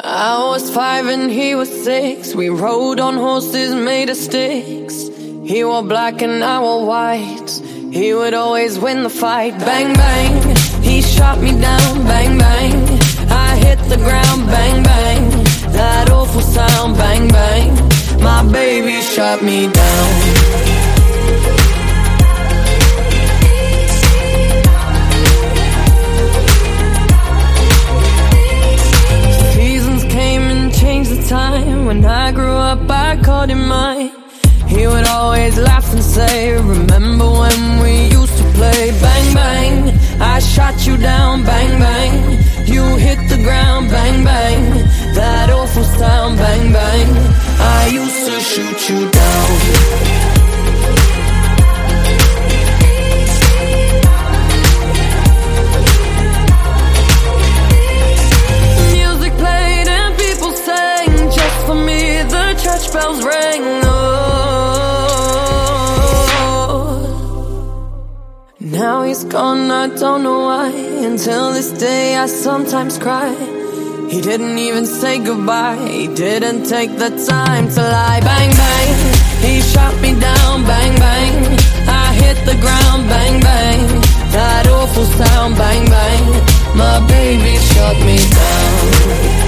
I was 5 and he was 6. We rode on horses made of sticks. He wore black and I wore white. He would always win the fight. Bang, bang, he shot me down. Bang, bang, I hit the ground. Bang, bang, that awful sound. Bang, bang, my baby shot me down. Time when I grew up, I called him mine. He would always laugh and say, remember when we used to play? Bang, bang, I shot you down. Bang, bang, you hit the ground. Bang, bang, that awful sound. Bang, bang, I used to shoot you down. Church bells ring, oh. Now he's gone, I don't know why. Until this day I sometimes cry. He didn't even say goodbye. He didn't take the time to lie. Bang, bang, he shot me down. Bang, bang, I hit the ground. Bang, bang, that awful sound. Bang, bang, my baby shot me down.